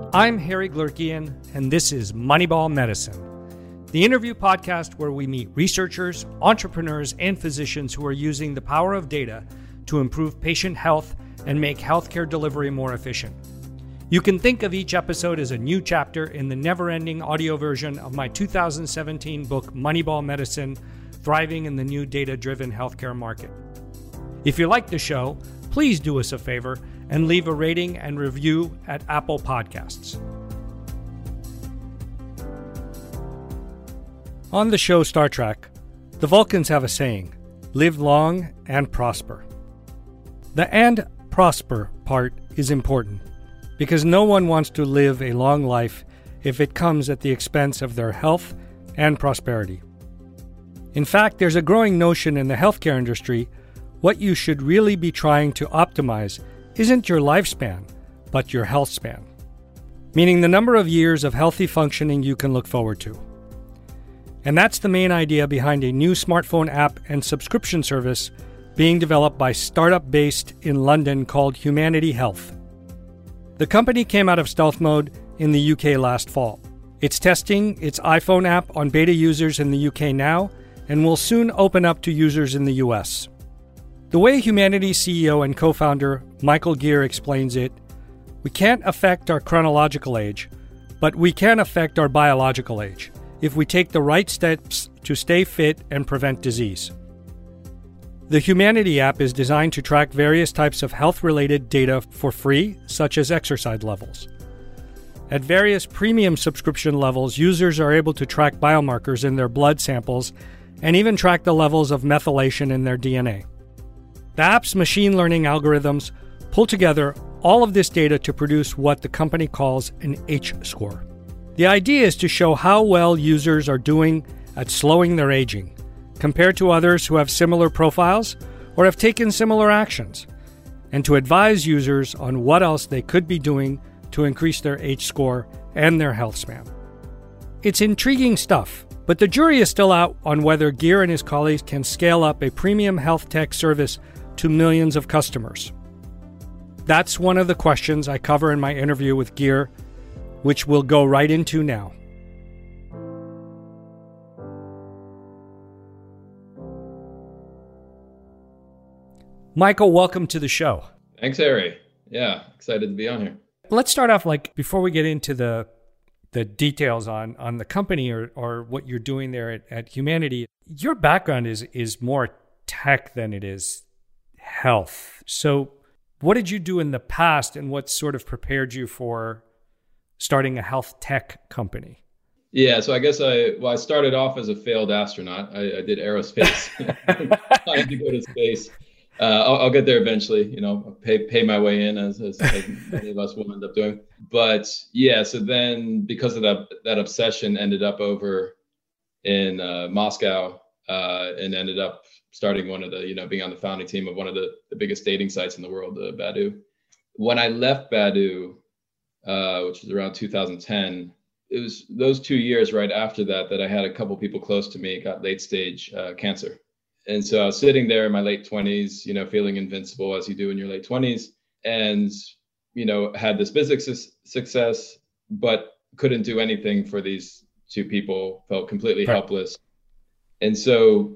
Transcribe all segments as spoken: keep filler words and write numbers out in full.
I'm Harry Glurkian, and this is Moneyball Medicine, the interview podcast where we meet researchers, entrepreneurs, and physicians who are using the power of data to improve patient health and make healthcare delivery more efficient. You can think of each episode as a new chapter in the never-ending audio version of my two thousand seventeen book, Moneyball Medicine, Thriving in the New Data-Driven Healthcare Market. If you like the show, please do us a favor and leave a rating and review at Apple Podcasts. On the show Star Trek, the Vulcans have a saying, live long and prosper. The and prosper part is important because no one wants to live a long life if it comes at the expense of their health and prosperity. In fact, there's a growing notion in the healthcare industry what you should really be trying to optimize isn't your lifespan, but your health span, meaning the number of years of healthy functioning you can look forward to. And that's the main idea behind a new smartphone app and subscription service being developed by a startup based in London called Humanity Health. The company came out of stealth mode in the U K last fall. It's testing its iPhone app on beta users in the U K now and will soon open up to users in the U S. The way Humanity's C E O and co-founder Michael Geer explains it, we can't affect our chronological age, but we can affect our biological age if we take the right steps to stay fit and prevent disease. The Humanity app is designed to track various types of health-related data for free, such as exercise levels. At various premium subscription levels, users are able to track biomarkers in their blood samples and even track the levels of methylation in their D N A. The app's machine learning algorithms pull together all of this data to produce what the company calls an H-score. The idea is to show how well users are doing at slowing their aging, compared to others who have similar profiles or have taken similar actions, and to advise users on what else they could be doing to increase their H-score and their health span. It's intriguing stuff, but the jury is still out on whether Geer and his colleagues can scale up a premium health tech service to millions of customers. That's one of the questions I cover in my interview with Geer, which we'll go right into now. Michael, welcome to the show. Thanks, Harry. Yeah, excited to be on here. Let's start off, like, before we get into the the details on, on the company or, or what you're doing there at, at Humanity. Your background is is more tech than it is health. So what did you do in the past and what sort of prepared you for starting a health tech company? Yeah, so I guess I well I started off as a failed astronaut. I, I did aerospace. I had to go to space. Uh, I'll, I'll get there eventually. You know, pay pay my way in as, as, as many of us will end up doing. But yeah, so then because of that that obsession, ended up over in uh, Moscow uh, and ended up starting one of the you know being on the founding team of one of the, the biggest dating sites in the world, uh, Badoo. When I left Badoo, uh, which was around two thousand ten. It was those two years right after that that I had a couple people close to me got late stage uh, cancer. And so I was sitting there in my late twenties, you know, feeling invincible as you do in your late twenties, and, you know, had this business success, but couldn't do anything for these two people, felt completely right. helpless. And so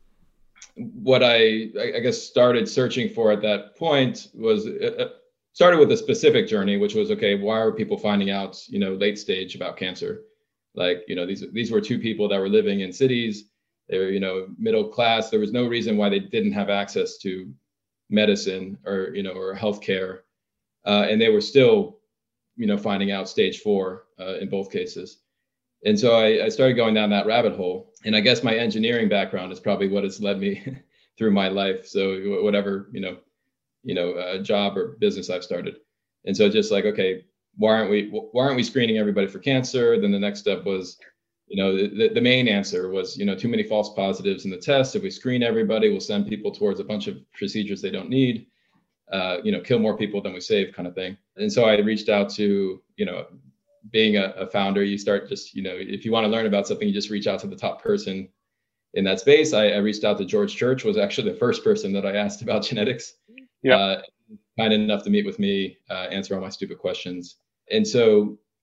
what I, I guess, started searching for at that point was uh, started with a specific journey, which was, okay, why are people finding out, you know, late stage about cancer? Like, you know, these these were two people that were living in cities. They were, you know, middle class. There was no reason why they didn't have access to medicine or, you know, or healthcare. Uh, and they were still, you know, finding out stage four uh, in both cases. And so I, I started going down that rabbit hole. And I guess my engineering background is probably what has led me through my life. So whatever, you know, you know, uh, job or business I've started. And so just like, okay, why aren't we, why aren't we screening everybody for cancer? Then the next step was, you know, the, the main answer was, you know, too many false positives in the test. If we screen everybody, we'll send people towards a bunch of procedures they don't need, uh, you know, kill more people than we save kind of thing. And so I reached out to, you know, being a, a founder, you start just, you know, if you want to learn about something, you just reach out to the top person in that space. I, I reached out to George Church, was actually the first person that I asked about genetics. Yeah. Uh, kind enough to meet with me, uh, answer all my stupid questions. And so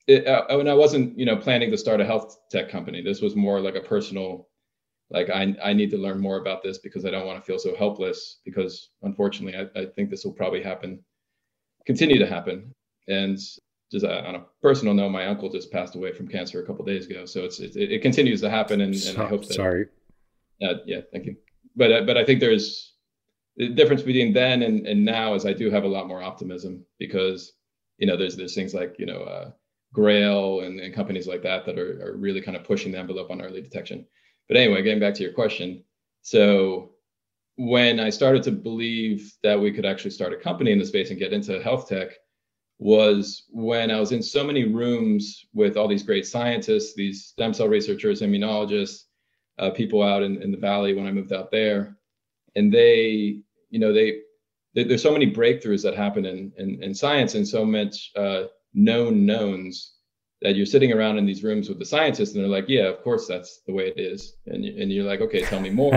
it, uh, and I wasn't, you know, planning to start a health tech company. This was more like a personal, like I, I need to learn more about this because I don't want to feel so helpless, because unfortunately, I, I think this will probably happen, continue to happen. And just uh, on a personal note, my uncle just passed away from cancer a couple of days ago. So it's, it, it continues to happen. And, so, and I hope that, sorry. Uh, yeah, thank you. But, uh, but I think there's the difference between then and, and now is I do have a lot more optimism, because, you know, there's, there's things like, you know, uh, Grail and, and companies like that that are, are really kind of pushing the envelope on early detection. But anyway, getting back to your question. So when I started to believe that we could actually start a company in the space and get into health tech was when I was in so many rooms with all these great scientists, these stem cell researchers, immunologists, uh, people out in, in the Valley when I moved out there. And they, you know, they, they there's so many breakthroughs that happen in, in, in science, and so much uh, known knowns, that you're sitting around in these rooms with the scientists and they're like, yeah, of course, that's the way it is. And, and you're like, okay, tell me more.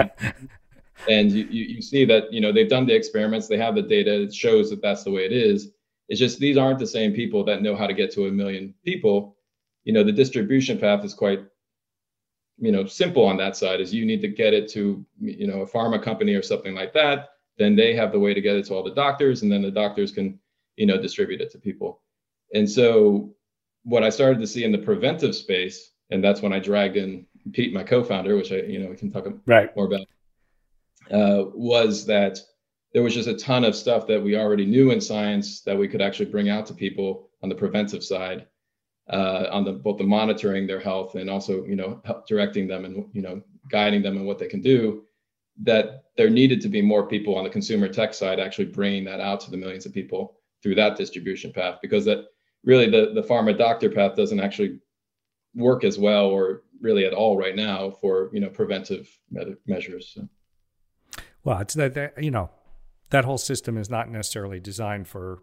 And you, you, you see that, you know, they've done the experiments, they have the data, it shows that that's the way it is. It's just, these aren't the same people that know how to get to a million people. You know, the distribution path is quite, you know, simple on that side. Is you need to get it to, you know, a pharma company or something like that. Then they have the way to get it to all the doctors, and then the doctors can, you know, distribute it to people. And so what I started to see in the preventive space, and that's when I dragged in Pete, my co-founder, which I, you know, we can talk right. more about, uh, was that there was just a ton of stuff that we already knew in science that we could actually bring out to people on the preventive side, uh, on the both the monitoring their health and also, you know, help directing them and, you know, guiding them in what they can do. That there needed to be more people on the consumer tech side actually bringing that out to the millions of people through that distribution path, because that really the, the pharma doctor path doesn't actually work as well, or really at all right now, for, you know, preventive me- measures. So. Well, it's that, that, you know, that whole system is not necessarily designed for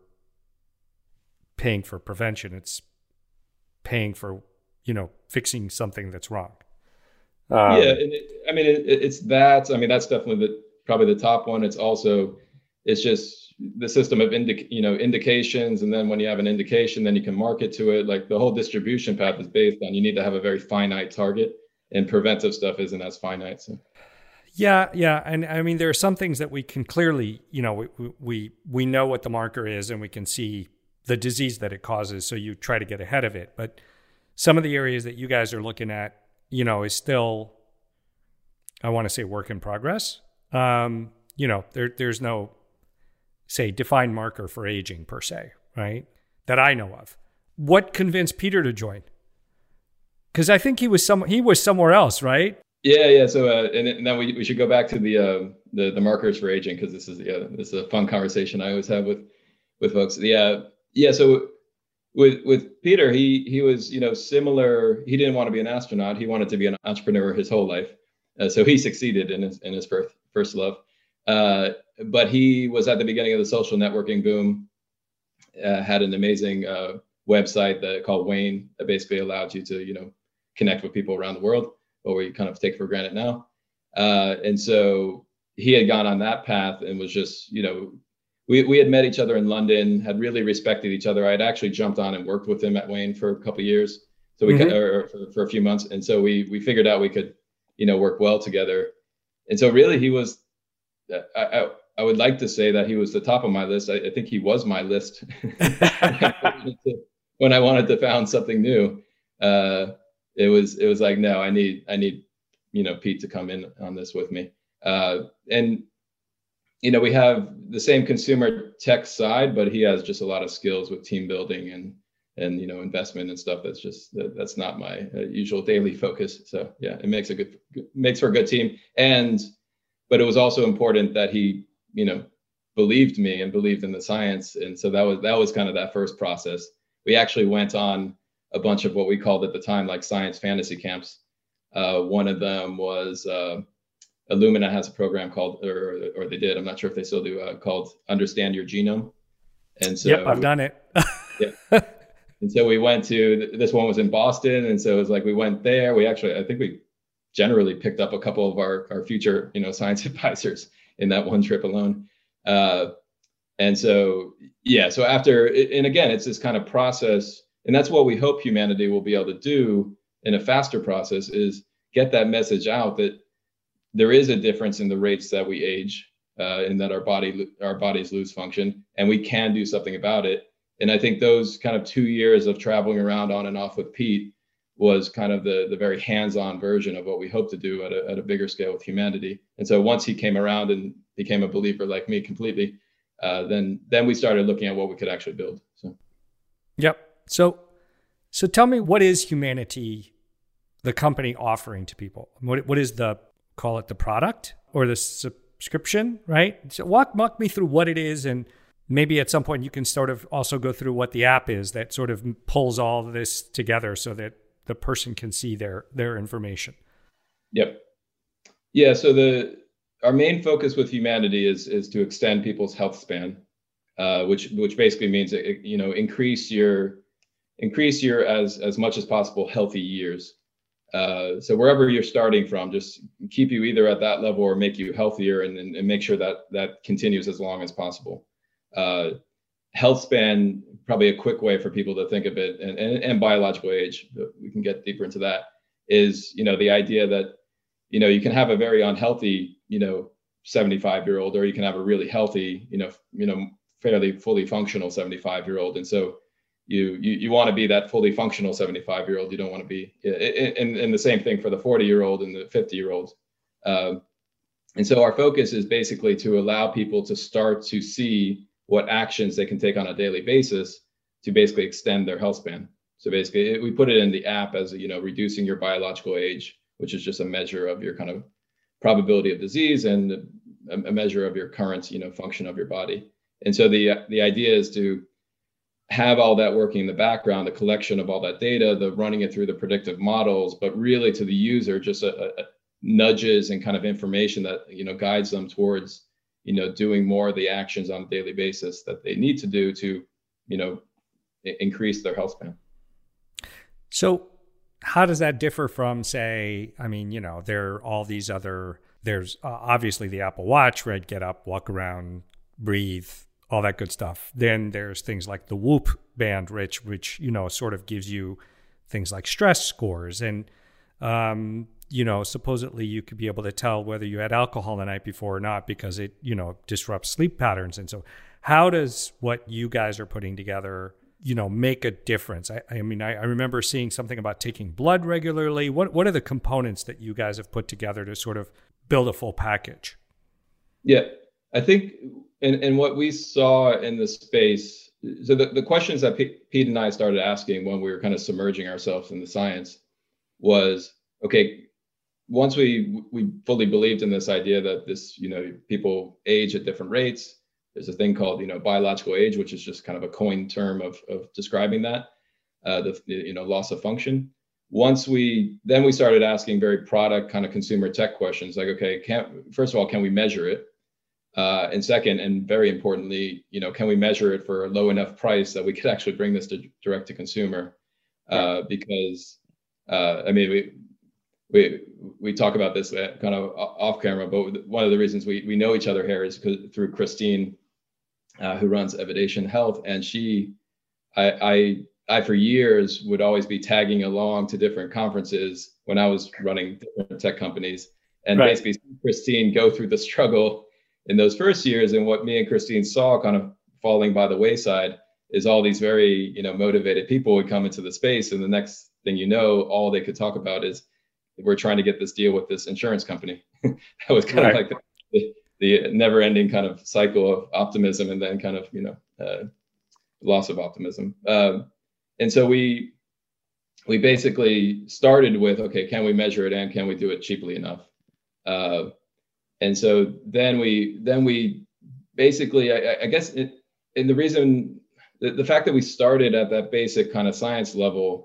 paying for prevention. It's paying for, you know, fixing something that's wrong. Um, yeah. And it, I mean, it, it's that, I mean, that's definitely the, probably the top one. It's also, it's just the system of indic, you know, indications. And then when you have an indication, then you can market to it. Like the whole distribution path is based on, you need to have a very finite target, and preventive stuff isn't as finite. So. Yeah. Yeah. And I mean, there are some things that we can clearly, you know, we, we, we know what the marker is and we can see the disease that it causes. So you try to get ahead of it. But some of the areas that you guys are looking at, you know, is still, I want to say, work in progress. Um, you know, there, there's no, say, defined marker for aging per se, right? That I know of. What convinced Peter to join? Because I think he was some he was somewhere else, right? Yeah, yeah. So, uh, and, and then we, we should go back to the uh, the the markers for aging, because this is yeah this is a fun conversation I always have with with folks. Yeah, yeah. So with with Peter, he he was, you know, similar. He didn't want to be an astronaut. He wanted to be an entrepreneur his whole life. Uh, so he succeeded in his in his first first love. Uh, but he was at the beginning of the social networking boom, uh, had an amazing uh, website that called Wayne that basically allowed you to, you know, connect with people around the world, what we kind of take for granted now. Uh, and so he had gone on that path and was just, you know, we, we had met each other in London, had really respected each other. I had actually jumped on and worked with him at Wayne for a couple of years. So we, mm-hmm. or, or for, for a few months. And so we, we figured out we could, you know, work well together. And so really he was, I, I, I would like to say that he was the top of my list. I, I think he was my list when I wanted to found something new. Uh, it was it was like, no, I need I need you know Pete to come in on this with me. Uh, and you know we have the same consumer tech side, but he has just a lot of skills with team building and and you know investment and stuff. That's just that, that's not my uh, usual daily focus. So yeah, it makes a good makes for a good team. And but it was also important that he, you know, believed me and believed in the science. And so that was that was kind of that first process. We actually went on a bunch of what we called at the time like science fantasy camps. Uh, one of them was uh, Illumina has a program called, or or they did, I'm not sure if they still do, uh, called Understand Your Genome. And so yep, I've done it. Yeah. And so we went to, this one was in Boston. And so it was like, we went there. We actually, I think we generally picked up a couple of our, our future, you know, science advisors in that one trip alone. Uh, and so, yeah, so after, and again, it's this kind of process And that's what we hope humanity will be able to do in a faster process, is get that message out that there is a difference in the rates that we age, uh, and that our body, our bodies lose function, and we can do something about it. And I think those kind of two years of traveling around on and off with Pete was kind of the the very hands-on version of what we hope to do at a, at a bigger scale with humanity. And so once he came around and became a believer like me completely, uh, then then we started looking at what we could actually build. So, yep. So, so tell me, what is Humanity, the company, offering to people? What what is the, call it the product or the subscription, right? So walk walk me through what it is, and maybe at some point you can sort of also go through what the app is that sort of pulls all of this together so that the person can see their their information. Yep. Yeah. So the our main focus with Humanity is is to extend people's health span, uh, which which basically means you know increase your increase your as as much as possible healthy years. Uh, so wherever you're starting from, just keep you either at that level or make you healthier, and and, and make sure that that continues as long as possible. Uh, health span, probably a quick way for people to think of it, and, and, and biological age, but we can get deeper into that, is, you know, the idea that, you know, you can have a very unhealthy, you know, seventy-five year old, or you can have a really healthy, you know, you know, fairly fully functional seventy-five year old. And so you, you, you want to be that fully functional seventy-five year old. You don't want to be, and, and the same thing for the forty year old and the fifty year olds. Um, and so our focus is basically to allow people to start to see what actions they can take on a daily basis to basically extend their health span. So basically, it, we put it in the app as, you know, reducing your biological age, which is just a measure of your kind of probability of disease and a, a measure of your current, you know, function of your body. And so the the idea is to have all that working in the background, the collection of all that data, the running it through the predictive models, but really to the user, just a, a nudges and kind of information that, you know, guides them towards, you know, doing more of the actions on a daily basis that they need to do to, you know, I- increase their health span. So how does that differ from, say, I mean, you know, there are all these other, there's uh, obviously the Apple Watch, right? Get up, walk around, breathe, all that good stuff. Then there's things like the Whoop band, Rich, which, you know, sort of gives you things like stress scores. And, um, you know, supposedly you could be able to tell whether you had alcohol the night before or not, because it, you know, disrupts sleep patterns. And so how does what you guys are putting together, you know, make a difference? I, I mean, I, I remember seeing something about taking blood regularly. What what are the components that you guys have put together to sort of build a full package? Yeah, I think, and, and what we saw in the space, so the, the questions that P- Pete and I started asking when we were kind of submerging ourselves in the science was, okay, once we we fully believed in this idea that this, you know, people age at different rates, there's a thing called, you know, biological age, which is just kind of a coined term of of describing that, uh, the, you know, loss of function. Once we, then we started asking very product kind of consumer tech questions like, okay, can, first of all, can we measure it? Uh, and second, and very importantly, you know, can we measure it for a low enough price that we could actually bring this to direct to consumer? Uh, because, uh, I mean, we, we we talk about this kind of off camera, but one of the reasons we, we know each other here is through Christine, uh, who runs Evidation Health. And she, I, I, I, for years would always be tagging along to different conferences when I was running different tech companies, and right. basically Christine go through the struggle in those first years. And what me and Christine saw kind of falling by the wayside is all these very, you know, motivated people would come into the space. And the next thing you know, all they could talk about is, we're trying to get this deal with this insurance company. That was kind right. of like the, the never ending kind of cycle of optimism, and then kind of, you know, uh, loss of optimism. Um, and so we, we basically started with, okay, can we measure it and can we do it cheaply enough? Uh, and so then we, then we basically, I, I guess, it, and the reason, the, the fact that we started at that basic kind of science level,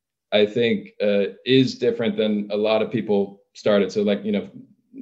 I think uh, is different than a lot of people started. So like, you know,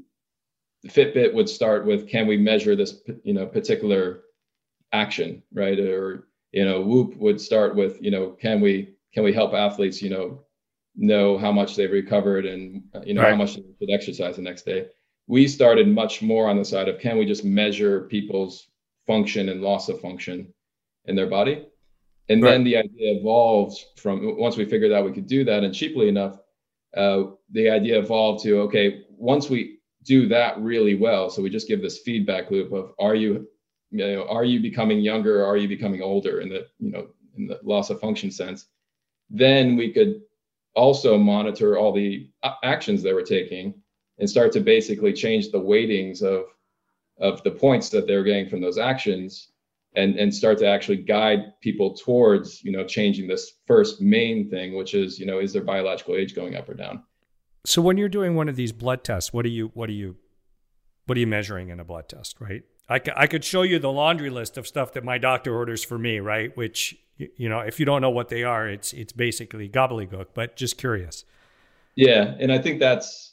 Fitbit would start with, can we measure this, you know, particular action, right? Or, you know, Whoop would start with, you know, can we, can we help athletes, you know, know how much they've recovered and, you know, right. how much they should exercise the next day. We started much more on the side of, can we just measure people's function and loss of function in their body? And Right. then the idea evolved from, once we figured out we could do that and cheaply enough, uh, the idea evolved to, okay, once we do that really well, so we just give this feedback loop of, are you, you know, are you becoming younger, or are you becoming older in the, you know, in the loss of function sense, then we could also monitor all the actions they were taking and start to basically change the weightings of, of the points that they were getting from those actions, and, and start to actually guide people towards, you know, changing this first main thing, which is, you know, is their biological age going up or down? So when you're doing one of these blood tests, what are you, what are you, what are you measuring in a blood test, right? I, c- I could show you the laundry list of stuff that my doctor orders for me, right? Which, you know, if you don't know what they are, it's it's basically gobbledygook, but just curious. Yeah, and I think that's,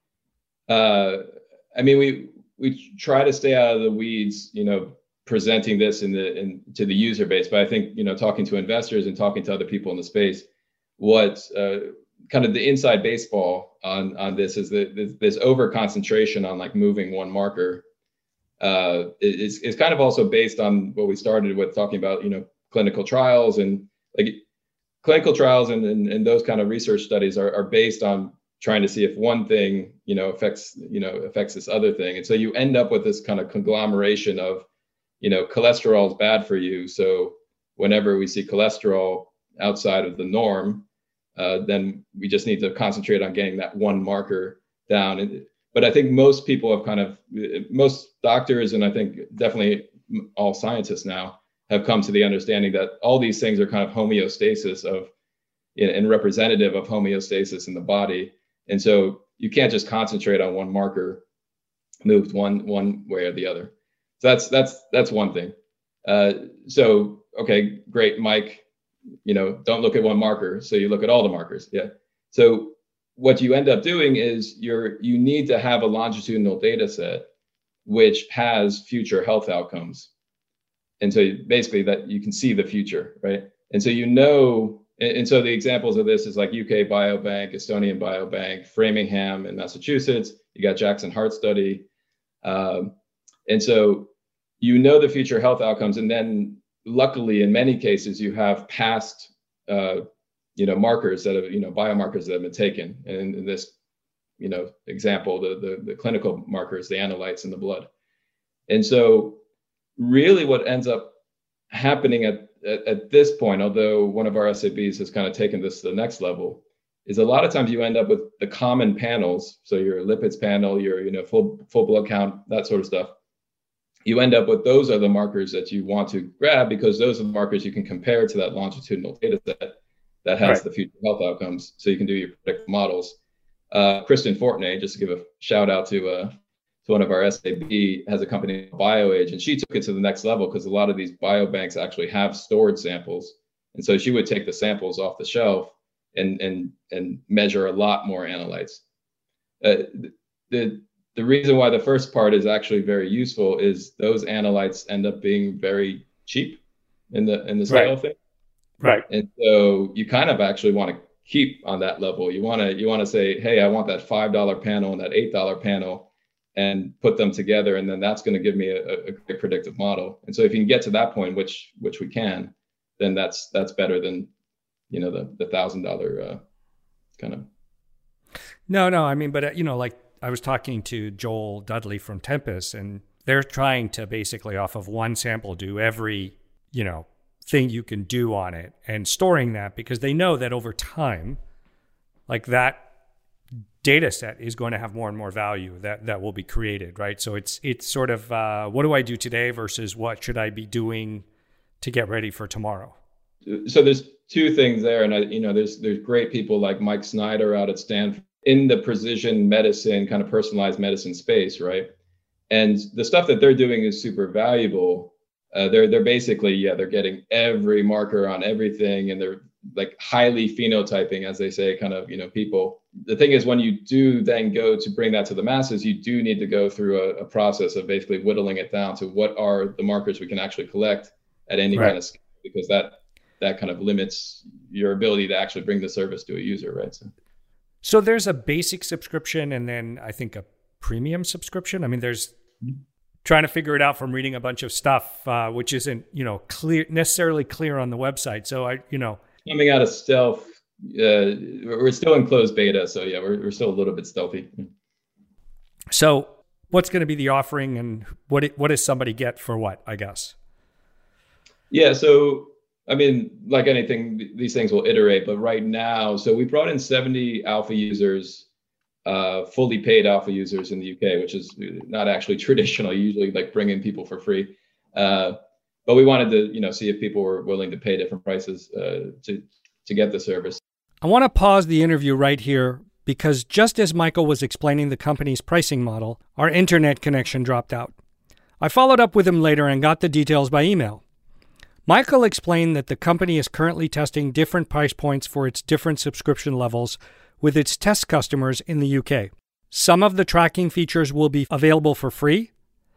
uh, I mean, we we try to stay out of the weeds, you know, presenting this in the in to the user base. But I think, you know, talking to investors and talking to other people in the space, what uh, kind of the inside baseball on on this is that this, this over concentration on like moving one marker uh, is is kind of also based on what we started with, talking about, you know, clinical trials, and like clinical trials and, and, and those kind of research studies are, are based on trying to see if one thing, you know, affects, you know, affects this other thing. And so you end up with this kind of conglomeration of, you know, cholesterol is bad for you. So whenever we see cholesterol outside of the norm, uh, then we just need to concentrate on getting that one marker down. And, but I think most people have kind of, most doctors, and I think definitely all scientists now, have come to the understanding that all these things are kind of homeostasis of, and representative of homeostasis in the body. And so you can't just concentrate on one marker moved one one way or the other. So that's that's that's one thing. Uh, so okay, great, Mike. You know, don't look at one marker. So you look at all the markers. Yeah. So what you end up doing is you're you need to have a longitudinal data set which has future health outcomes. And so basically that you can see the future, right? And so you know, and, and so the examples of this is like U K Biobank, Estonian Biobank, Framingham in Massachusetts. You got Jackson Heart Study. Um, and so you know the future health outcomes. And then luckily, in many cases, you have past, uh, you know, markers that have, you know, biomarkers that have been taken. And in this, you know, example, the, the, the clinical markers, the analytes in the blood. And so really what ends up happening at, at, at this point, although one of our S A Bs has kind of taken this to the next level, is a lot of times you end up with the common panels. So your lipids panel, your, you know, full, full blood count, that sort of stuff. You end up with, those are the markers that you want to grab, because those are the markers you can compare to that longitudinal data set that has right. the future health outcomes. So you can do your predictive models. Uh, Kristen Fortney, just to give a shout out to, uh, to one of our S A B, has a company called BioAge, and she took it to the next level because a lot of these biobanks actually have stored samples. And so she would take the samples off the shelf and and and measure a lot more analytes. Uh, the the reason why the first part is actually very useful is those analytes end up being very cheap in the in the scale right. thing. Right. And so you kind of actually want to keep on that level. You want to you want to say, hey, I want that five dollar panel and that eight dollar panel, and put them together, and then that's going to give me a, a great predictive model. And so if you can get to that point, which which we can, then that's that's better than, you know, the the thousand dollar uh, kind of. No, no, I mean, but uh, you know, like I was talking to Joel Dudley from Tempus, and they're trying to basically off of one sample do every, you know, thing you can do on it, and storing that because they know that over time, like that data set is going to have more and more value that, that will be created, right? So it's it's sort of uh, what do I do today versus what should I be doing to get ready for tomorrow? So there's two things there, and I, you know, there's there's great people like Mike Snyder out at Stanford in the precision medicine, kind of personalized medicine space, right? And the stuff that they're doing is super valuable. Uh, they're they're basically yeah they're getting every marker on everything, and they're like highly phenotyping, as they say, kind of, you know, people. The thing is, when you do then go to bring that to the masses, you do need to go through a, a process of basically whittling it down to what are the markers we can actually collect at any right. kind of scale, because that that kind of limits your ability to actually bring the service to a user, right? So, so there's a basic subscription, and then I think a premium subscription. I mean, there's trying to figure it out from reading a bunch of stuff, uh, which isn't, you know, clear necessarily clear on the website. So I, you know, coming out of stealth, uh, we're still in closed beta. So yeah, we're, we're still a little bit stealthy. So what's going to be the offering, and what, it, what does somebody get for what, I guess? Yeah. So, I mean, like anything, these things will iterate, but right now, so we brought in seventy alpha users, uh, fully paid alpha users in the U K, which is not actually traditional. You usually like bring in people for free. Uh, but we wanted to, you know, see if people were willing to pay different prices uh, to, to get the service. I want to pause the interview right here because just as Michael was explaining the company's pricing model, our internet connection dropped out. I followed up with him later and got the details by email. Michael explained that the company is currently testing different price points for its different subscription levels with its test customers in the U K. Some of the tracking features will be available for free.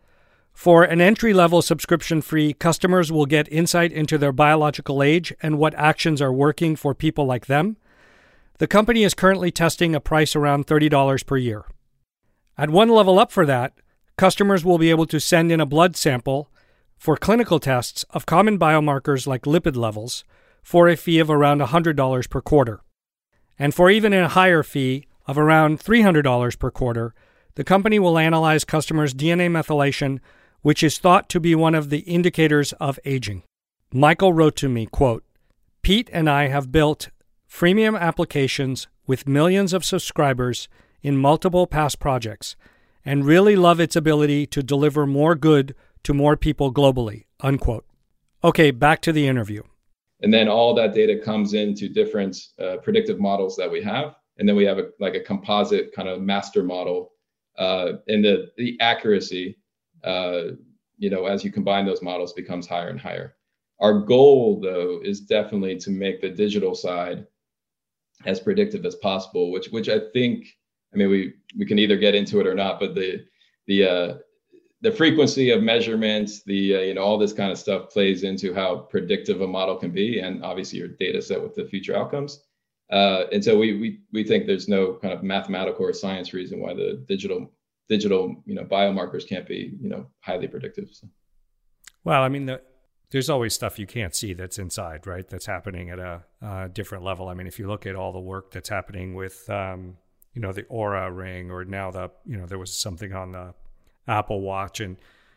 For an entry-level subscription fee, customers will get insight into their biological age and what actions are working for people like them. The company is currently testing a price around thirty dollars per year. At one level up for that, customers will be able to send in a blood sample for clinical tests of common biomarkers like lipid levels for a fee of around one hundred dollars per quarter. And for even a higher fee of around three hundred dollars per quarter, the company will analyze customers' D N A methylation, which is thought to be one of the indicators of aging. Michael wrote to me, quote, "Pete and I have built freemium applications with millions of subscribers in multiple past projects and really love its ability to deliver more good to more people globally," unquote. Okay, back to the interview. And then all that data comes into different uh, predictive models that we have. And then we have a, like a composite kind of master model. Uh, and the, the accuracy, uh, you know, as you combine those models becomes higher and higher. Our goal, though, is definitely to make the digital side as predictive as possible, which which I think, I mean, we we can either get into it or not, but the the uh, the frequency of measurements, the uh, you know, all this kind of stuff plays into how predictive a model can be, and obviously your data set with the future outcomes. Uh, and so we we we think there's no kind of mathematical or science reason why the digital digital you know biomarkers can't be you know highly predictive. So. Well, I mean, the, there's always stuff you can't see that's inside, right? That's happening at a uh, different level. I mean, if you look at all the work that's happening with um, you know the Oura Ring, or now the you know there was something on the Apple Watch, and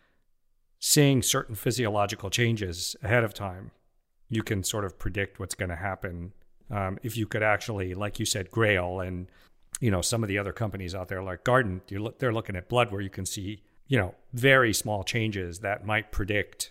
seeing certain physiological changes ahead of time, you can sort of predict what's going to happen. Um, if you could actually, like you said, Grail and, you know, some of the other companies out there like Guardant, you look, they're looking at blood where you can see, you know, very small changes that might predict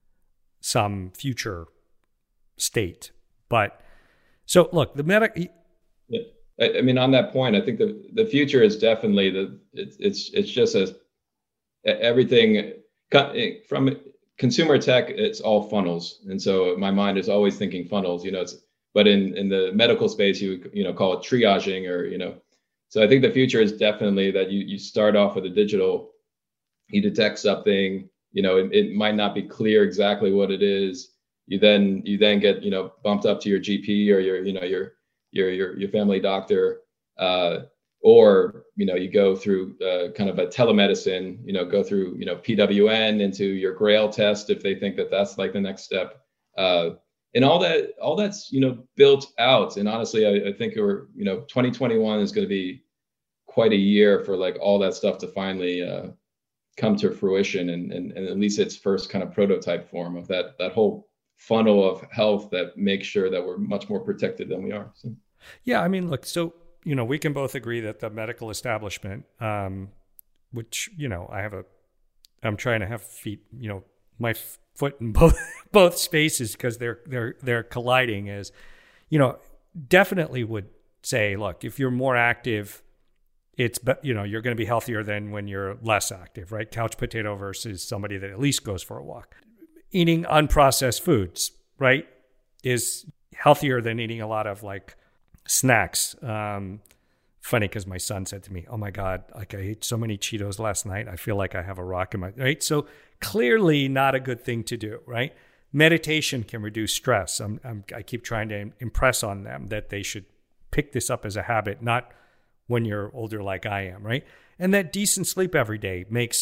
some future state. But so look, the medic. Yeah. I, I mean, on that point, I think the, the future is definitely the, it's, it's, it's just as everything from consumer tech, it's all funnels. And so my mind is always thinking funnels, you know, it's, but in, in the medical space, you you know call it triaging, or you know. So I think the future is definitely that you you start off with a digital, you detect something, you know, it, it might not be clear exactly what it is. You then you then get you know bumped up to your G P or your you know your your your your family doctor, uh, or you know you go through uh, kind of a telemedicine, you know, go through you know P W N into your Grail test if they think that that's like the next step. Uh, And all that, all that's you know built out. And honestly, I, I think we're you know twenty twenty-one is going to be quite a year for like all that stuff to finally uh, come to fruition, and, and and at least its first kind of prototype form of that that whole funnel of health that makes sure that we're much more protected than we are. So. Yeah, I mean, look, so you know we can both agree that the medical establishment, um, which you know I have a, I'm trying to have feet, you know, my. F- foot in both both spaces because they're they're they're colliding, is you know definitely would say, look, if you're more active, it's you know you're going to be healthier than when you're less active, right? Couch potato versus somebody that at least goes for a walk. Eating unprocessed foods, right, is healthier than eating a lot of like snacks. Um, funny because my son said to me, "Oh my God, like I ate so many Cheetos last night. I feel like I have a rock in my," right? So clearly not a good thing to do, right? Meditation can reduce stress. I'm, I'm, I keep trying to impress on them that they should pick this up as a habit, not when you're older like I am, right? And that decent sleep every day makes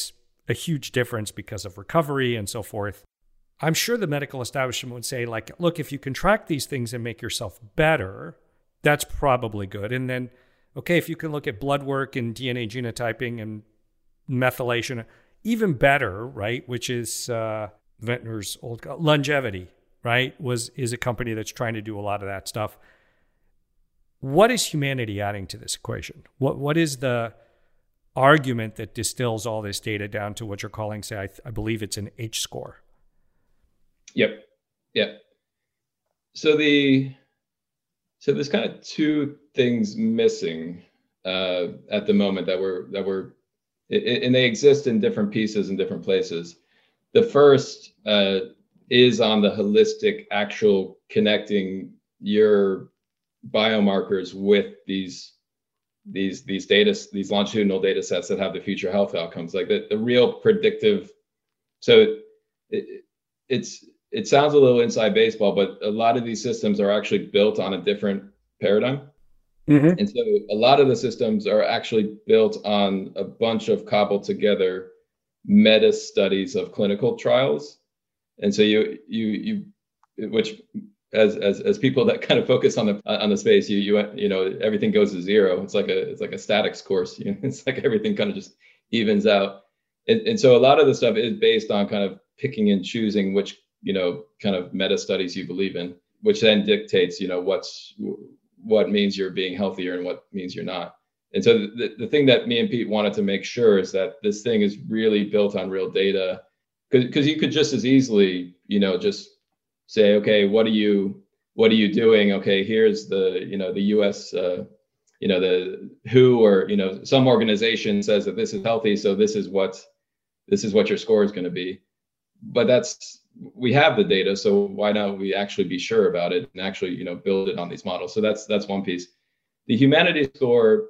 a huge difference because of recovery and so forth. I'm sure the medical establishment would say, like, look, if you can track these things and make yourself better, that's probably good. And then, okay, if you can look at blood work and D N A genotyping and methylation, even better, right? Which is uh, Ventnor's old Longevity, right? Was is a company that's trying to do a lot of that stuff. What is humanity adding to this equation? What what is the argument that distills all this data down to what you're calling, say, I, th- I believe it's an H score? Yep. Yep. So the so there's kind of two things missing uh, at the moment that we're that we're and they exist in different pieces in different places. The first uh, is on the holistic, actual connecting your biomarkers with these these these data these longitudinal data sets that have the future health outcomes, like the, the real predictive. So it, it's it sounds a little inside baseball, but a lot of these systems are actually built on a different paradigm. Mm-hmm. And so a lot of the systems are actually built on a bunch of cobbled together meta studies of clinical trials. And so you you you which as as as people that kind of focus on the on the space, you you you know everything goes to zero. It's like a it's like a statics course. You know, it's like everything kind of just evens out. And and so a lot of the stuff is based on kind of picking and choosing which, you know, kind of meta studies you believe in, which then dictates, you know, what's what means you're being healthier and what means you're not. And so the, the thing that me and Pete wanted to make sure is that this thing is really built on real data, because you could just as easily, you know, just say, okay, what are you, what are you doing? Okay, here's the, you know, the U S, uh, you know, the W H O or, you know, some organization says that this is healthy, so this is what, this is what your score is going to be. But that's, we have the data, so why not we actually be sure about it and actually, you know, build it on these models? So that's that's one piece. The humanity score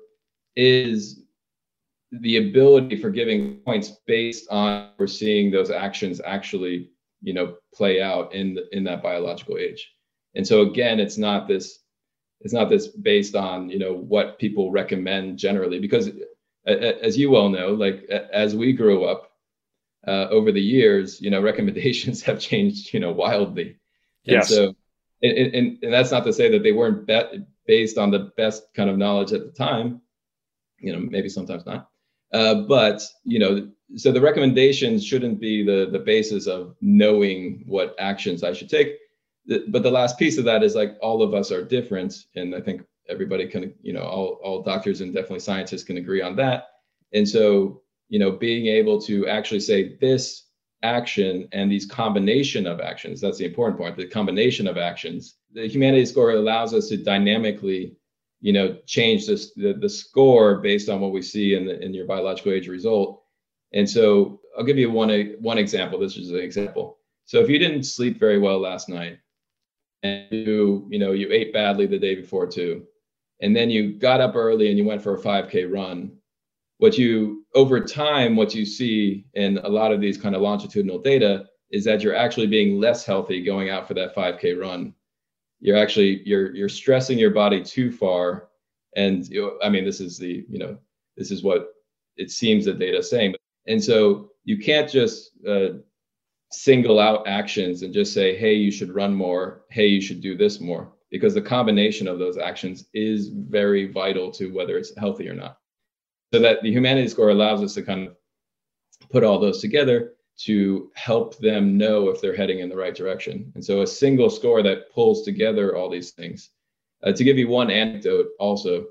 is the ability for giving points based on we're seeing those actions actually, you know, play out in the, in that biological age. And so again, it's not this it's not this based on, you know, what people recommend generally, because as you well know, like as we grew up, Uh, over the years, you know, recommendations have changed, you know, wildly. And yes. so, and, and, and that's not to say that they weren't bet, based on the best kind of knowledge at the time, you know, maybe sometimes not. Uh, but, you know, so the recommendations shouldn't be the, the basis of knowing what actions I should take. The, but the last piece of that is like all of us are different. And I think everybody can, you know, all, all doctors and definitely scientists can agree on that. And so, you know, being able to actually say this action and these combination of actions, that's the important part, the combination of actions. The humanity score allows us to dynamically, you know, change this, the, the score based on what we see in the, in your biological age result. And so I'll give you one, one example. This is an example. So if you didn't sleep very well last night and you, you know, you ate badly the day before too, and then you got up early and you went for a five K run, what you, over time, what you see in a lot of these kind of longitudinal data is that you're actually being less healthy going out for that five K run. You're actually, you're, you're stressing your body too far. And, you know, I mean, this is the, you know, this is what it seems the data is saying. And so you can't just uh, single out actions and just say, hey, you should run more. Hey, you should do this more, because the combination of those actions is very vital to whether it's healthy or not. So that the humanity score allows us to kind of put all those together to help them know if they're heading in the right direction. And so a single score that pulls together all these things. Uh, to give you one anecdote also,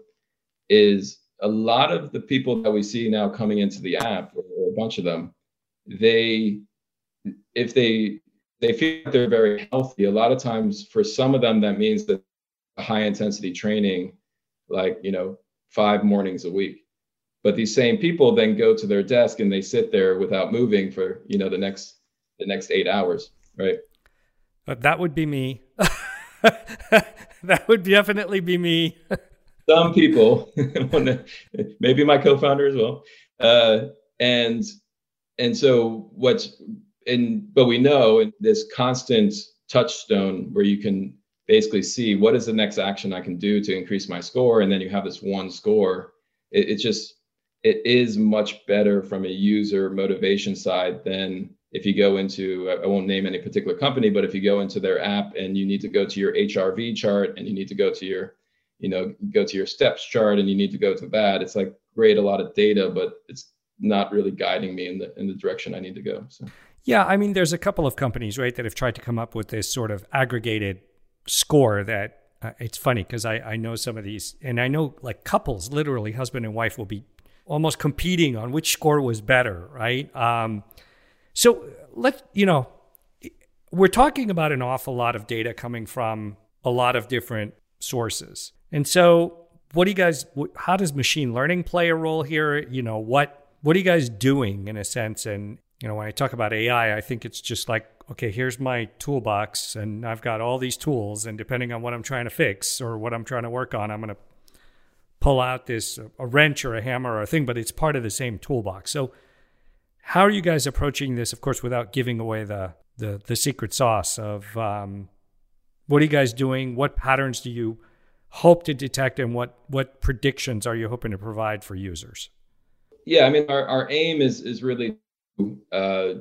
is a lot of the people that we see now coming into the app, or, or a bunch of them, they, if they, they feel like they're very healthy, a lot of times for some of them, that means that high intensity training, like, you know, five mornings a week. But these same people then go to their desk and they sit there without moving for, you know, the next the next eight hours, right? Uh, that would be me. That would definitely be me. Some people, maybe my co-founder as well, uh, and and so what's in, but we know in this constant touchstone where you can basically see what is the next action I can do to increase my score, and then you have this one score. It, it's just it is much better from a user motivation side than if you go into, I won't name any particular company, but if you go into their app and you need to go to your H R V chart and you need to go to your, you know, go to your steps chart and you need to go to that, it's like great, a lot of data, but it's not really guiding me in the in the direction I need to go. So yeah, I mean, there's a couple of companies, right, that have tried to come up with this sort of aggregated score that uh, it's funny because I, I know some of these, and I know like couples, literally husband and wife will be almost competing on which score was better, right? Um, so let's, you know, we're talking about an awful lot of data coming from a lot of different sources. And so what do you guys, how does machine learning play a role here? You know, what, what are you guys doing in a sense? And, you know, when I talk about A I, I think it's just like, okay, here's my toolbox and I've got all these tools, and depending on what I'm trying to fix or what I'm trying to work on, I'm going to pull out this, a wrench or a hammer or a thing, but it's part of the same toolbox. So how are you guys approaching this, of course, without giving away the the, the secret sauce of um, what are you guys doing? What patterns do you hope to detect, and what what predictions are you hoping to provide for users? Yeah, I mean, our, our aim is is really uh,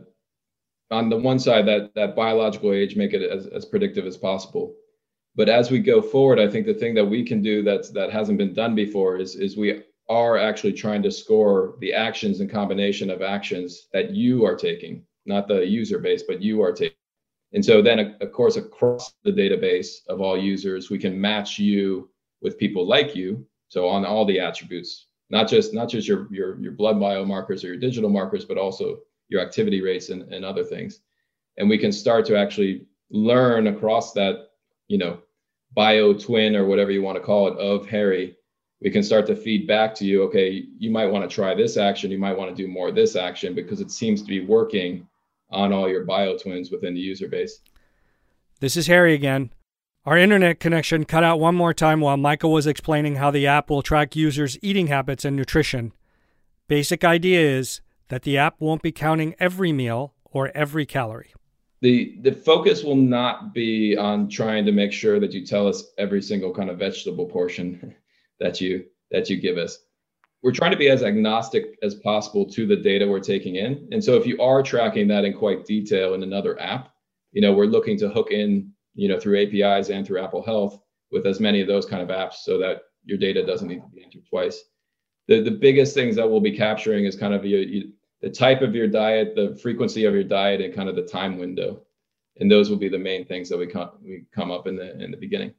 on the one side that that biological age, make it as, as predictive as possible. But as we go forward, I think the thing that we can do that's that hasn't been done before is is we are actually trying to score the actions and combination of actions that you are taking, not the user base, but you are taking. And so then, of course, across the database of all users, we can match you with people like you. So on all the attributes, not just not just your your your blood biomarkers or your digital markers, but also your activity rates and, and other things. And we can start to actually learn across that, you know, bio twin or whatever you want to call it of Harry. We can start to feed back to you, okay, you might want to try this action, you might want to do more of this action because it seems to be working on all your bio twins within the user base. This is Harry again. Our internet connection cut out one more time while Michael was explaining how the app will track users' eating habits and nutrition. Basic idea is that the app won't be counting every meal or every calorie. The the focus will not be on trying to make sure that you tell us every single kind of vegetable portion that you that you give us. We're trying to be as agnostic as possible to the data we're taking in. And so if you are tracking that in quite detail in another app, you know, we're looking to hook in, you know, through A P Is and through Apple Health with as many of those kind of apps so that your data doesn't need to be entered twice. The the biggest things that we'll be capturing is kind of your, you, the type of your diet, the frequency of your diet, and kind of the time window. And those will be the main things that we come we come up in the in the beginning.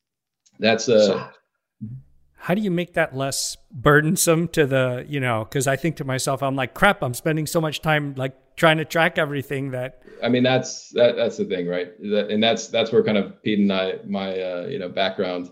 That's uh so, how do you make that less burdensome to the, you know, because I think to myself, I'm like, crap, I'm spending so much time like trying to track everything that. I mean, that's that that's the thing, right? That, and that's that's where kind of Pete and I, my uh, you know, background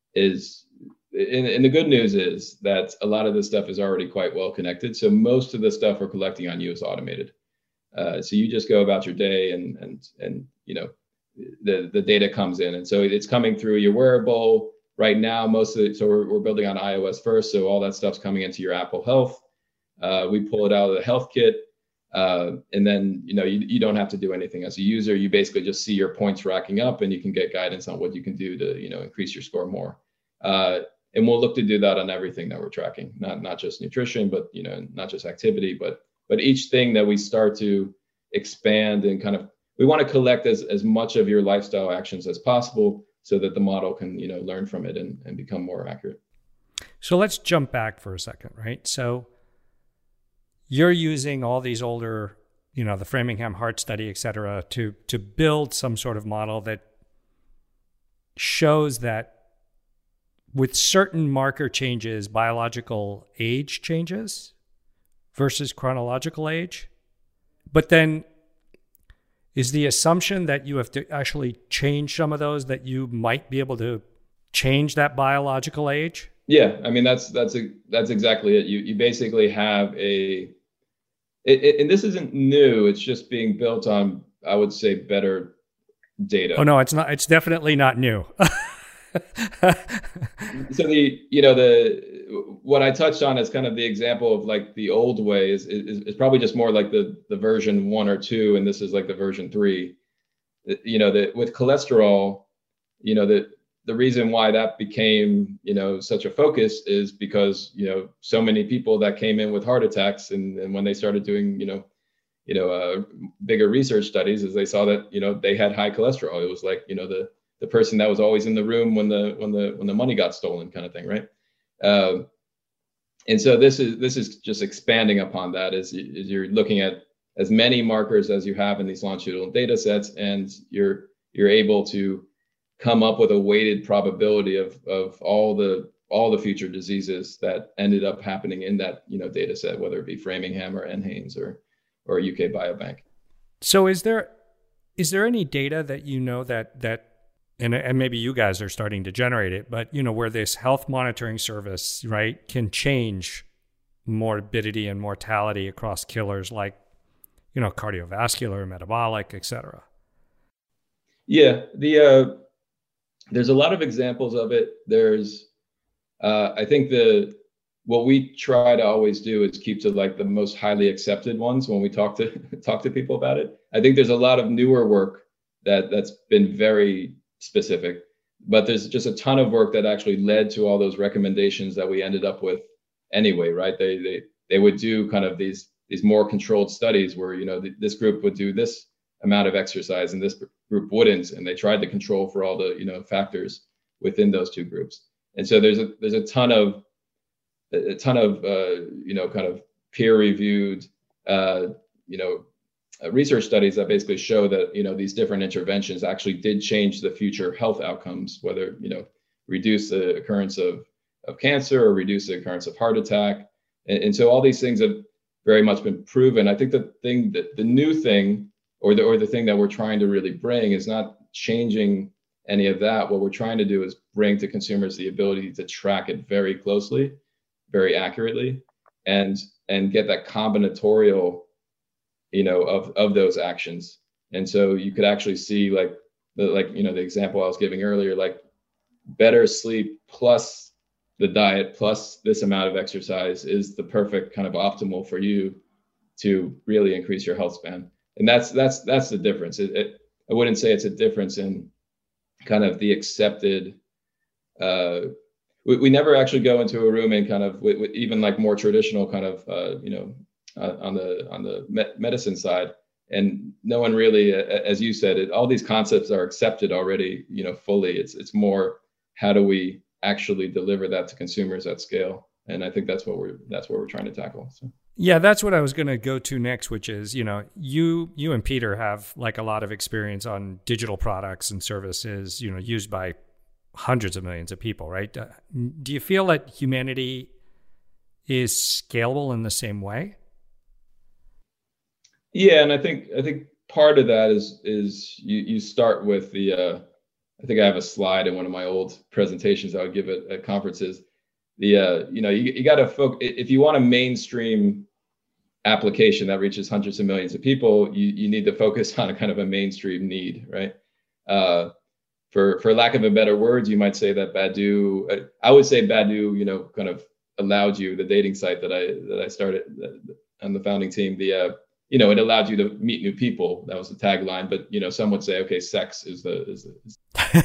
is. And, and the good news is that a lot of this stuff is already quite well connected. So most of the stuff we're collecting on you is automated. Uh, so you just go about your day, and and and you know, the the data comes in, and so it's coming through your wearable. Right now, most of it, so we're, we're building on iOS first, so all that stuff's coming into your Apple Health. Uh, we pull it out of the Health Kit, uh, and then you know you, you don't have to do anything as a user. You basically just see your points racking up, and you can get guidance on what you can do to you know increase your score more. Uh, and we'll look to do that on everything that we're tracking, not not just nutrition, but you know not just activity, but but each thing that we start to expand and kind of we want to collect as as much of your lifestyle actions as possible, so that the model can, you know, learn from it and, and become more accurate. So let's jump back for a second, right? So you're using all these older, you know, the Framingham Heart Study, et cetera, to, to build some sort of model that shows that with certain marker changes, biological age changes versus chronological age. But then is the assumption that you have to actually change some of those, that you might be able to change that biological age? Yeah, I mean that's that's a, that's exactly it. You you basically have a, it, it, and this isn't new. It's just being built on, I would say, better data. Oh no, it's not. It's definitely not new. So the you know the what I touched on is kind of the example of like the old way is is, is probably just more like the the version one or two, and this is like the version three. You know that with cholesterol, you know that the reason why that became, you know, such a focus is because, you know, so many people that came in with heart attacks, and, and when they started doing, you know, you know, uh, bigger research studies, is they saw that, you know, they had high cholesterol. It was like, you know, the the person that was always in the room when the when the when the money got stolen, kind of thing, right? Uh, and so this is this is just expanding upon that, as, as you're looking at as many markers as you have in these longitudinal data sets, and you're you're able to come up with a weighted probability of of all the all the future diseases that ended up happening in that, you know, data set, whether it be Framingham or NHANES or or U K Biobank. So is there is there any data that you know that that and and maybe you guys are starting to generate it, but you know, where this health monitoring service, right, can change morbidity and mortality across killers like, you know, cardiovascular, metabolic, et cetera? Yeah, the uh, there's a lot of examples of it. There's, uh, I think the what we try to always do is keep to like the most highly accepted ones when we talk to talk to people about it. I think there's a lot of newer work that that's been very specific, but there's just a ton of work that actually led to all those recommendations that we ended up with anyway, right? They they they would do kind of these these more controlled studies where, you know, th- this group would do this amount of exercise and this group wouldn't, and they tried to control for all the, you know, factors within those two groups. And so there's a there's a ton of a ton of uh, you know, kind of peer reviewed uh, you know uh, research studies that basically show that, you know, these different interventions actually did change the future health outcomes, whether, you know, reduce the occurrence of of cancer or reduce the occurrence of heart attack. And, and so all these things have very much been proven. I think the thing that the new thing or the or the thing that we're trying to really bring is not changing any of that. What we're trying to do is bring to consumers the ability to track it very closely, very accurately, and and get that combinatorial, you know, of of those actions. And so you could actually see like the like you know the example I was giving earlier, like better sleep plus the diet plus this amount of exercise is the perfect kind of optimal for you to really increase your health span. And that's that's that's the difference. It, it, I wouldn't say it's a difference in kind of the accepted. Uh, we, we never actually go into a room and kind of with, with even like more traditional kind of uh, you know uh, on the on the me- medicine side, and no one really, uh, as you said, it, all these concepts are accepted already, you know, fully. It's it's more how do we actually deliver that to consumers at scale, and I think that's what we're that's what we're trying to tackle. So. Yeah, that's what I was going to go to next, which is, you know, you you and Peter have like a lot of experience on digital products and services, you know, used by hundreds of millions of people, right? Uh, do you feel that humanity is scalable in the same way? Yeah, and I think I think part of that is is you you start with the. Uh, I think I have a slide in one of my old presentations I would give at, at conferences. The uh, you know you you got to focus if you want a mainstream application that reaches hundreds of millions of people, you, you need to focus on a kind of a mainstream need, right? Uh, for for lack of a better words, you might say that Badoo, I would say Badoo, you know, kind of allowed you, the dating site that I that I started on the founding team, the uh, you know, it allowed you to meet new people. That was the tagline. But you know, some would say, okay, sex is the is the. Is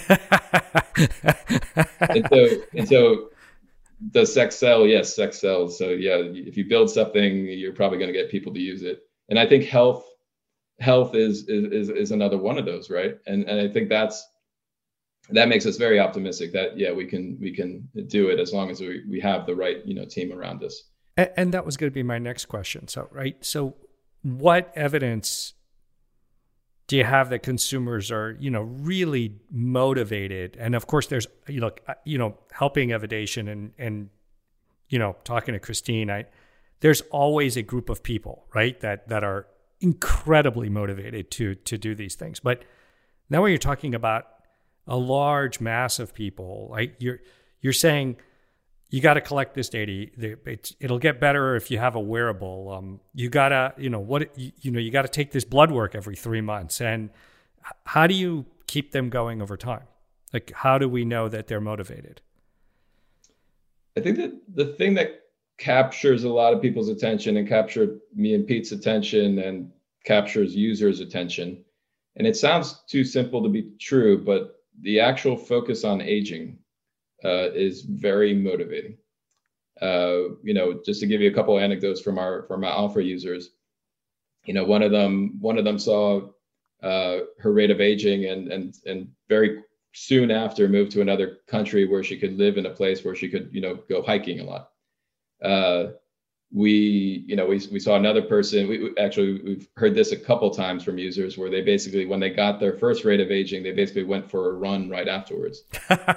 and so and so. Does sex sell? Yes, sex sells. So yeah, if you build something, you're probably going to get people to use it. And I think health, health is is is another one of those, right? And and I think that's that makes us very optimistic that yeah, we can we can do it as long as we we have the right, you know, team around us. And, and that was going to be my next question. So right, so what evidence do you have that consumers are, you know, really motivated? And of course, there's, you know, you know, helping Evidation and, and, you know, talking to Christine, I, there's always a group of people, right, that, that are incredibly motivated to, to do these things. But now when you're talking about a large mass of people, right, you're, you're saying, you got to collect this data. It's, it'll get better if you have a wearable. Um, you gotta, you know, what you, you know, you got to take this blood work every three months. And how do you keep them going over time? Like, how do we know that they're motivated? I think that the thing that captures a lot of people's attention and captured me and Pete's attention and captures users' attention, and it sounds too simple to be true, but the actual focus on aging uh, is very motivating. Uh, you know, just to give you a couple of anecdotes from our from our alpha users, you know, one of them one of them saw uh, her rate of aging, and and and very soon after moved to another country where she could live in a place where she could, you know, go hiking a lot. Uh, we, you know, we we saw another person. We, we actually we've heard this a couple times from users where they basically, when they got their first rate of aging, they basically went for a run right afterwards.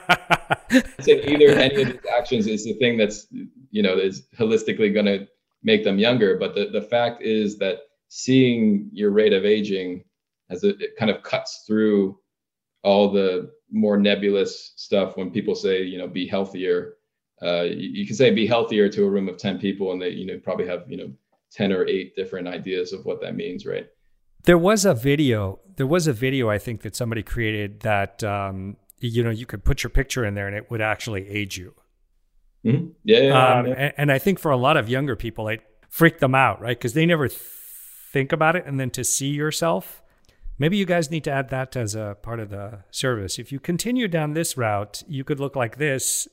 So either any of these actions is the thing that's, you know, is holistically going to make them younger, but the the fact is that seeing your rate of aging as a, it kind of cuts through all the more nebulous stuff when people say, you know, be healthier. Uh, you, you can say be healthier to a room of ten people, and they, you know, probably have, you know, ten or eight different ideas of what that means, right? There was a video, there was a video, I think, that somebody created that, um, you know, you could put your picture in there and it would actually age you. Mm-hmm. Yeah. yeah, um, yeah. And, and I think for a lot of younger people, it freaked them out, right? Because they never th- think about it. And then to see yourself, maybe you guys need to add that as a part of the service. If you continue down this route, you could look like this.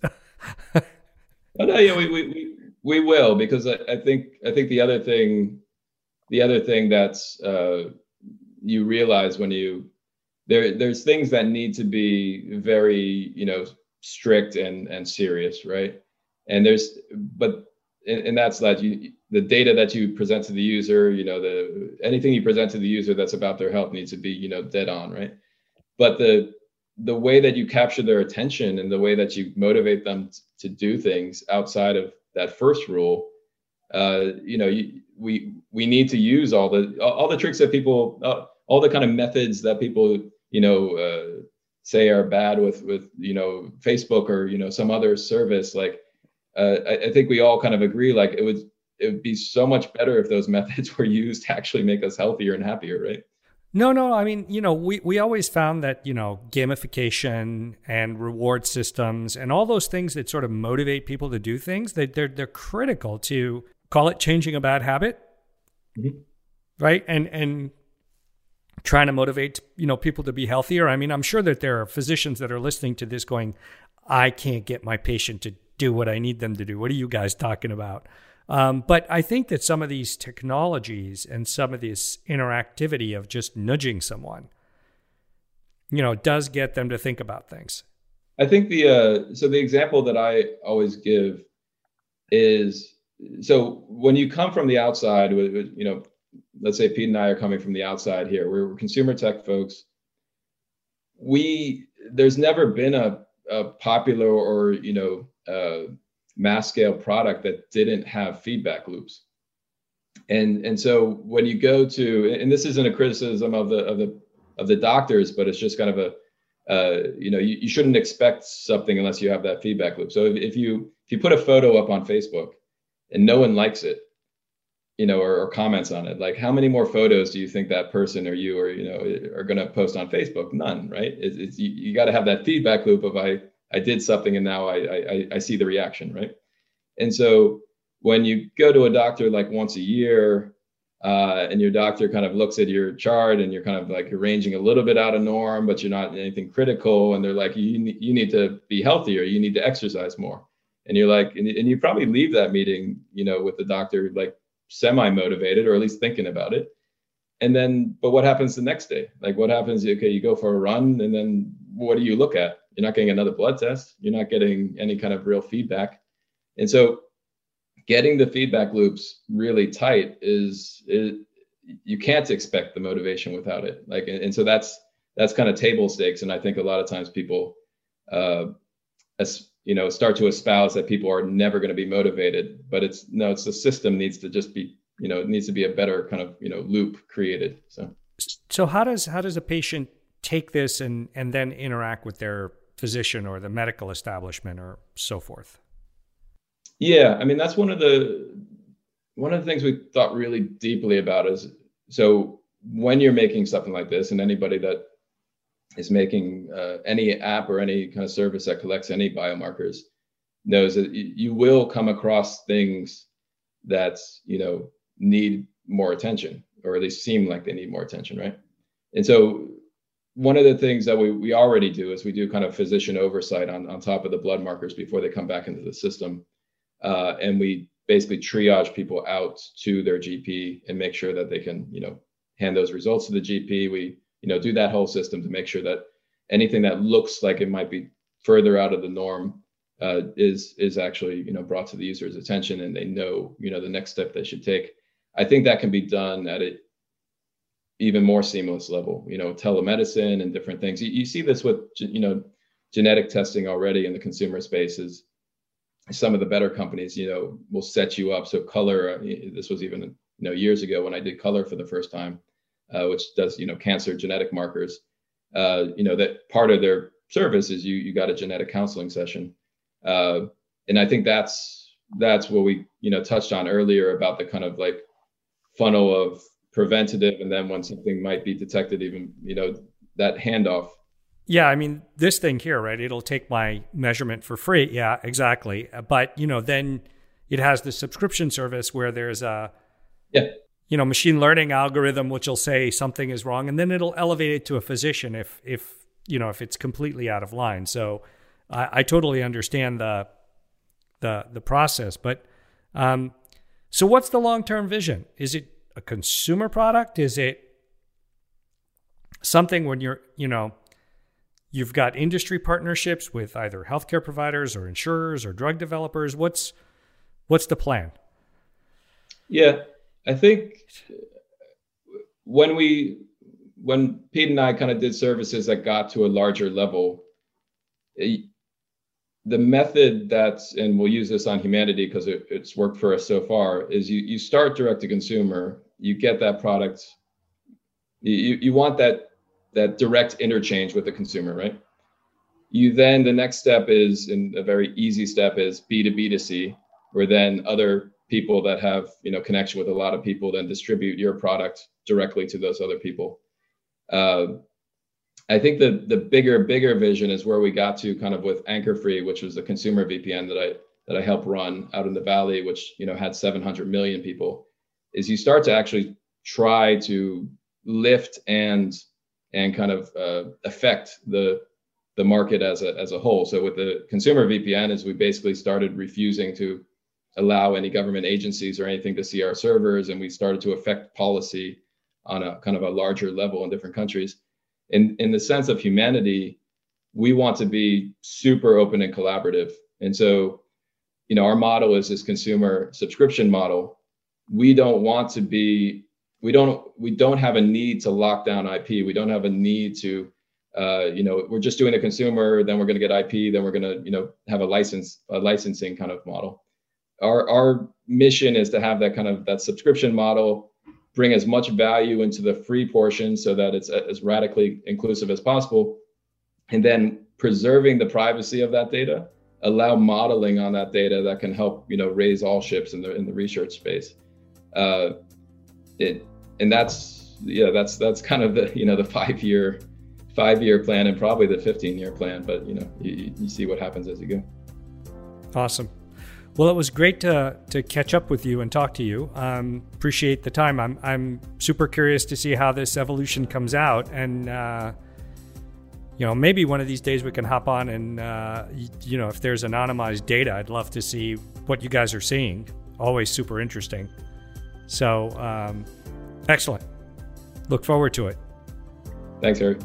Oh, no, yeah, we, we, we, we will, because I, I think, I think the other thing, the other thing that's, uh, you realize when you, there, there's things that need to be very, you know, strict and, and serious, right? And there's, but, and, and that's that you, the data that you present to the user, you know, the, anything you present to the user that's about their health needs to be, you know, dead on, right? But the, the way that you capture their attention and the way that you motivate them t- to do things outside of that first rule, uh, you know, you, we we need to use all the all the tricks that people, uh, all the kind of methods that people, you know, uh, say are bad with with you know Facebook or you know some other service. Like, uh, I, I think we all kind of agree, like it would it would be so much better if those methods were used to actually make us healthier and happier, right? No, no. I mean, you know, we, we always found that, you know, gamification and reward systems and all those things that sort of motivate people to do things, they, they're, they're critical to, call it changing a bad habit, mm-hmm. right? And, and trying to motivate, you know, people to be healthier. I mean, I'm sure that there are physicians that are listening to this going, I can't get my patient to do what I need them to do. What are you guys talking about? Um, but I think that some of these technologies and some of this interactivity of just nudging someone, you know, does get them to think about things. I think the, uh, so the example that I always give is, so when you come from the outside, with, with, you know, let's say Pete and I are coming from the outside here, we're, we're consumer tech folks. We, there's never been a, a popular or, you know, uh, mass scale product that didn't have feedback loops. And and so when you go to, and this isn't a criticism of the of the of the doctors, but it's just kind of a, uh, you know, you, you shouldn't expect something unless you have that feedback loop. So if, if you if you put a photo up on Facebook and no one likes it, you know, or, or comments on it, like how many more photos do you think that person or you or you know are going to post on Facebook? None, right? It's, it's you, you got to have that feedback loop of I. I did something and now I, I I see the reaction, right? And so when you go to a doctor like once a year, uh, and your doctor kind of looks at your chart and you're kind of like arranging a little bit out of norm, but you're not anything critical, and they're like, you you need to be healthier, you need to exercise more, and you're like, and, and you probably leave that meeting, you know, with the doctor like semi-motivated or at least thinking about it. And then, but what happens the next day? Like what happens? Okay, you go for a run, and then what do you look at? You're not getting another blood test. You're not getting any kind of real feedback. And so getting the feedback loops really tight is, is you can't expect the motivation without it. Like, and, and so that's, that's kind of table stakes. And I think a lot of times people, uh, as, you know, start to espouse that people are never going to be motivated, but it's no, it's the system needs to just be, you know, it needs to be a better kind of, you know, loop created. So, so how does, how does a patient take this and, and then interact with their physician or the medical establishment or so forth? Yeah, I mean, that's one of the one of the things we thought really deeply about is, so when you're making something like this, and anybody that is making uh, any app or any kind of service that collects any biomarkers knows that you will come across things that, you know, need more attention, or at least seem like they need more attention, right? And so one of the things that we, we already do is we do kind of physician oversight on, on top of the blood markers before they come back into the system. Uh, and we basically triage people out to their G P and make sure that they can, you know, hand those results to the G P. We, you know, do that whole system to make sure that anything that looks like it might be further out of the norm uh, is is actually, you know, brought to the user's attention, and they know, you know, the next step they should take. I think that can be done at a even more seamless level, you know, telemedicine and different things. You, you see this with, you know, genetic testing already in the consumer spaces. Some of the better companies, you know, will set you up. So Color, this was even, you know, years ago when I did Color for the first time, uh, which does, you know, cancer genetic markers. Uh, you know, that part of their service is you you got a genetic counseling session. Uh, and I think that's that's what we, you know, touched on earlier about the kind of like funnel of preventative, and then when something might be detected, even, you know, that handoff. Yeah, I mean, this thing here, right? It'll take my measurement for free. Yeah, exactly. But, you know, then it has the subscription service where there's a, yeah, you know, machine learning algorithm which will say something is wrong, and then it'll elevate it to a physician if, if you know, if it's completely out of line. So I, I totally understand the the the process. But um, so what's the long-term vision? Is it a consumer product? Is it something when you're, you know, you've got industry partnerships with either healthcare providers or insurers or drug developers? What's what's the plan? Yeah, I think when we when Pete and I kind of did services that got to a larger level, it, the method that's, and we'll use this on Humanity because it, it's worked for us so far, is you you start direct to consumer, you get that product, you you want that that direct interchange with the consumer, right? You then, the next step is, and a very easy step is B to B to C, where then other people that have, you know, connection with a lot of people then distribute your product directly to those other people. Uh, I think the the bigger, bigger vision is where we got to kind of with Anchor Free, which was the consumer V P N that I that I helped run out in the Valley, which, you know, had seven hundred million people, is you start to actually try to lift and and kind of uh, affect the the market as a as a whole. So with the consumer V P N, is we basically started refusing to allow any government agencies or anything to see our servers, and we started to affect policy on a kind of a larger level in different countries. In in the sense of Humanity, we want to be super open and collaborative. And so, you know, our model is this consumer subscription model. We don't want to be, we don't, we don't have a need to lock down I P. We don't have a need to, uh, you know, we're just doing a consumer, then we're going to get I P, then we're going to, you know, have a license, a licensing kind of model. Our our mission is to have that kind of that subscription model, bring as much value into the free portion so that it's as radically inclusive as possible, and then preserving the privacy of that data, allow modeling on that data that can help, you know, raise all ships in the in the research space. Uh, it and that's yeah that's that's kind of the, you know, the five year five year plan and probably the fifteen year plan, but you know, you, you see what happens as you go. Awesome. Well, it was great to to catch up with you and talk to you. Um, appreciate the time. I'm I'm super curious to see how this evolution comes out, and uh, you know, maybe one of these days we can hop on and uh, you, you know, if there's anonymized data, I'd love to see what you guys are seeing. Always super interesting. So um, excellent. Look forward to it. Thanks, Harry.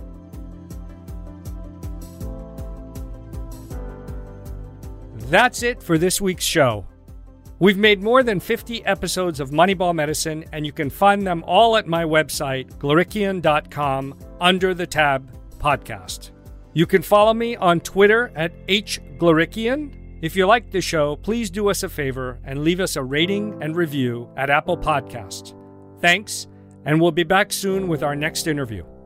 That's it for this week's show. We've made more than fifty episodes of Moneyball Medicine, and you can find them all at my website, glorikian dot com, under the tab Podcast. You can follow me on Twitter at h glorikian. If you like the show, please do us a favor and leave us a rating and review at Apple Podcasts. Thanks, and we'll be back soon with our next interview.